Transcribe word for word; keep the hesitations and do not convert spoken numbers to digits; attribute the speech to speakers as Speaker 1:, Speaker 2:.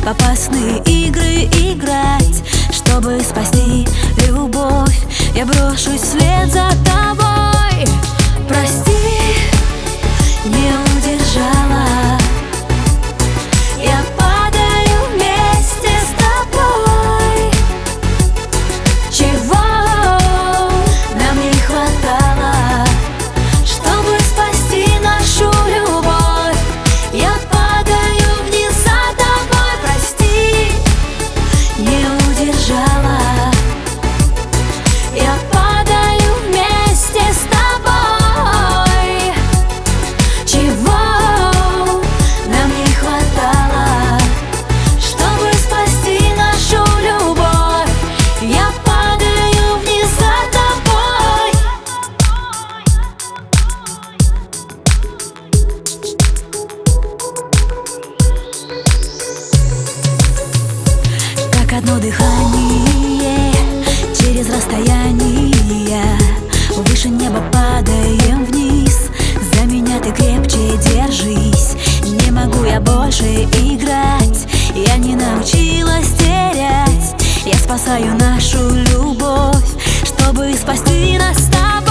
Speaker 1: в опасные игры играть. Чтобы спасти любовь, я брошусь вслед за тобой. Прости, не удержала, я падаю вместе с тобой. Чего нам не хватало, чтобы спасти нашу любовь? Я падаю вниз за тобой. Прости, не удержала, я падаю вместе с тобой. Чего нам не хватало, чтобы спасти нашу любовь? Я падаю вниз за тобой. Как одно дыхание через расстояние, выше неба падаем вниз. За меня ты крепче держись, не могу я больше играть. Я не научилась терять, я спасаю нашу любовь, чтобы спасти нас с тобой.